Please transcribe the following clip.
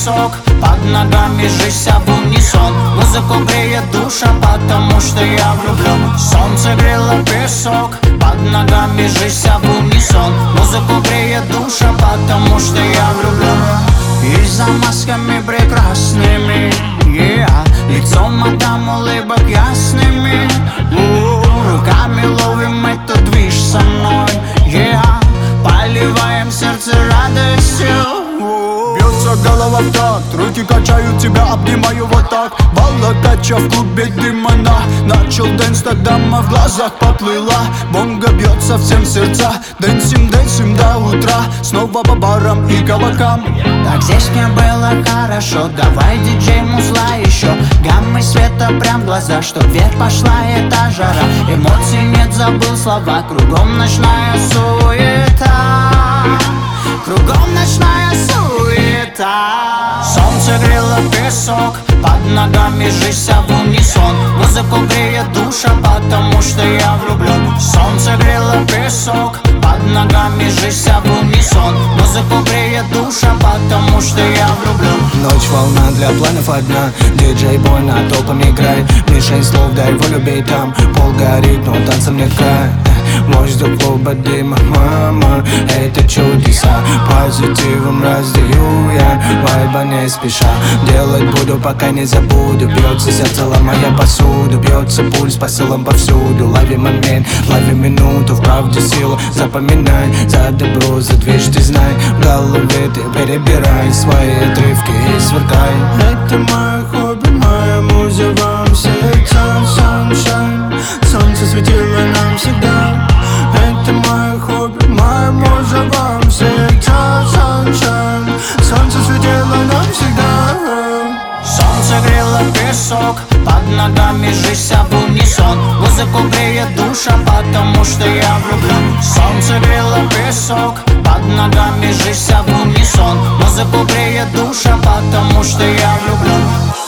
песок, под ногами жизнь в унисон. Музыку греет душа, потому что я влюблен. Солнце грело песок, под ногами жизнь в унисон. Музыку греет душа, потому что я влюблен. И за масками прекрасными, лицом отдам улыбок ясными. Руками ловим этот движ со мной, поливаем сердце радостью. Бьется голова в такт, руки качают, тебя обнимаю вот так. Волокача в клубе дыма начал дэнс, тогда в глазах поплыла. Бонго бьется всем сердца, дэнсим, дэнсим до утра. Снова по барам и кабакам. Так здесь мне было хорошо, давай, диджей, музла еще. Гаммы света прям в глаза, чтоб вверх пошла эта жара. Эмоций нет, забыл слова, кругом ночная суета. Кругом ночная суета. Солнце грело песок, под ногами жизнь в унисон. Музыку греет душа, потому что я влюблен. Солнце грело песок, под ногами жизнь в унисон. Музыку греет душа, потому что я влюблен. Ночь волна для планов одна, диджей бой на толпам играй. Мишень слов, дай волю, бей там. Пол горит, но танцем нет края. Воздух клуба дыма, мама, это чудеса. Позитивом раздаю я, вайба не спеша. Делать буду, пока не забуду. Бьется сердце, ломая посуду. Бьется пульс посылом повсюду. Лови момент, лови минуту. В правде сила, запоминай. За добро, за движ ты знай. В голове ты перебирай свои отрывки и сверкай. Это мое хобби, моя муза вам сердцам. Sunshine, солнце светило нам всегда. Это мое хобби, моя муза вам сердцам. Sunshine, солнце светило нам всегда. Солнце грело песок, под ногами жизнь в унисон. Музыку греет душа, потому что я влюблен. Солнце грело песок, под ногами жизнь в унисон. Музыку греет душа, потому что я влюблен.